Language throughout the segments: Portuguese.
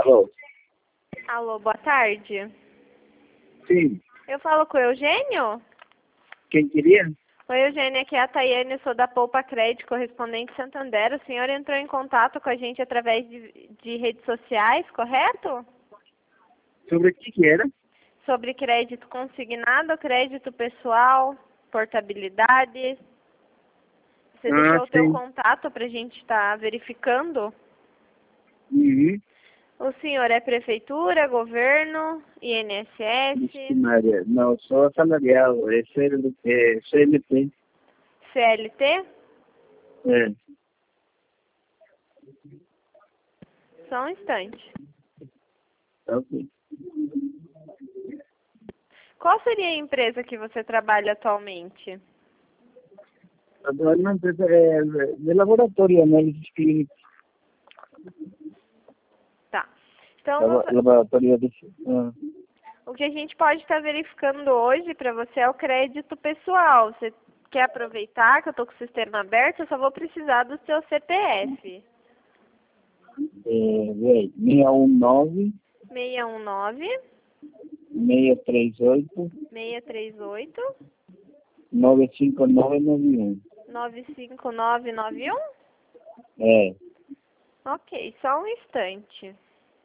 Alô? Alô, boa tarde. Sim. Eu falo com o Eugênio? Quem queria? Oi, Eugênio, aqui é a Tayane, eu sou da Poupa Crédito, correspondente Santander. O senhor entrou em contato com a gente através de redes sociais, correto? Sobre o que era? Sobre crédito consignado, crédito pessoal, portabilidade. Você deixou o teu Sim. contato para a gente estar verificando? Uhum. O senhor é prefeitura, governo, Vixe, INSS, Maria. Não, sou assalariado. É CLT. CLT? É. Só um instante. Ok. Qual seria a empresa que você trabalha atualmente? Agora uma empresa de laboratório, análise clínica. Tá. Então, Laboratório de... o que a gente pode estar verificando hoje para você é o crédito pessoal. Você quer aproveitar que eu estou com o sistema aberto? Eu só vou precisar do seu CPF. 619 619 638 638 95991. 95991? É. Ok, só um instante.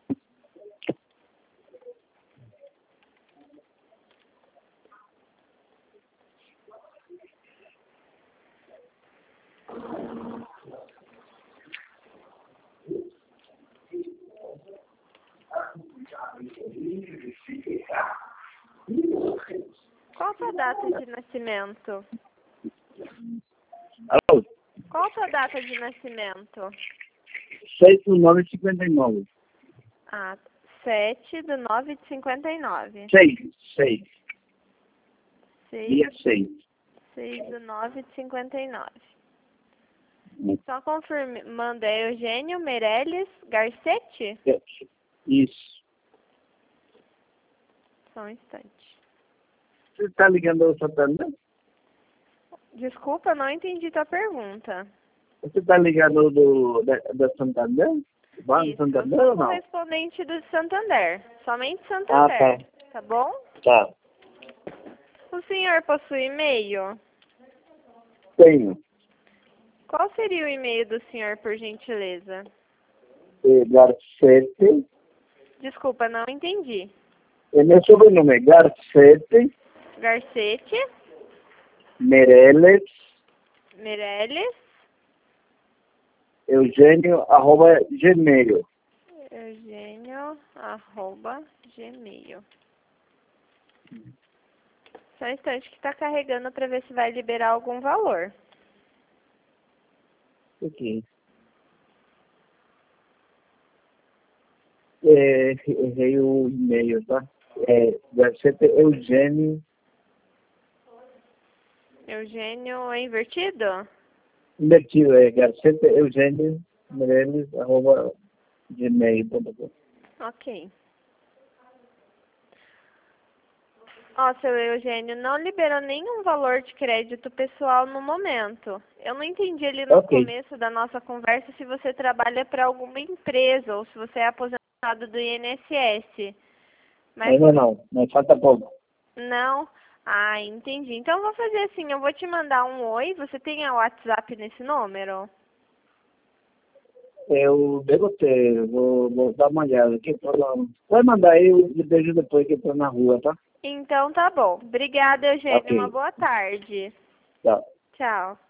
Qual a sua data de nascimento? Alô? Qual a sua data de nascimento? 6/9/59. Ah, 7/9/59. 6. Dia 6. 6/9/59. Só confirmando, é Eugênio Meirelles Garcetti? Isso. Só um instante. Você está ligando ao Santander? Desculpa, não entendi tua pergunta. Você está ligado da Santander? Banco Isso, eu Santander sou ou não? correspondente do Santander. Somente Ah, Santander. tá. Tá bom? Tá. O senhor possui e-mail? Tenho. Qual seria o e-mail do senhor, por gentileza? Garcete. Desculpa, não entendi. É meu sobrenome. Garcete Garcete, Meirelles Meirelles, Eugênio @gmail. Eugênio@gmail. Só um instante que está carregando para ver se vai liberar algum valor. Ok. Errei o e-mail, tá? Garcete Eugênio. Eugênio é invertido? Invertido, Garcete Eugênio Meirelles @gmail.com. Ok. Ó, seu Eugênio, não liberou nenhum valor de crédito pessoal no momento. Eu não entendi ali no Ok. começo da nossa conversa se você trabalha para alguma empresa ou se você é aposentado do INSS. Mas Ainda não, mas falta pouco. não? Ah, entendi. Então eu vou fazer assim, eu vou te mandar um oi. Você tem a WhatsApp nesse número? Eu devo ter, vou dar uma olhada aqui. Vai mandar aí, eu vejo depois que eu tô na rua, tá? Então tá bom. Obrigada, Eugênio. Uma Ok, boa tarde. tá. Tchau.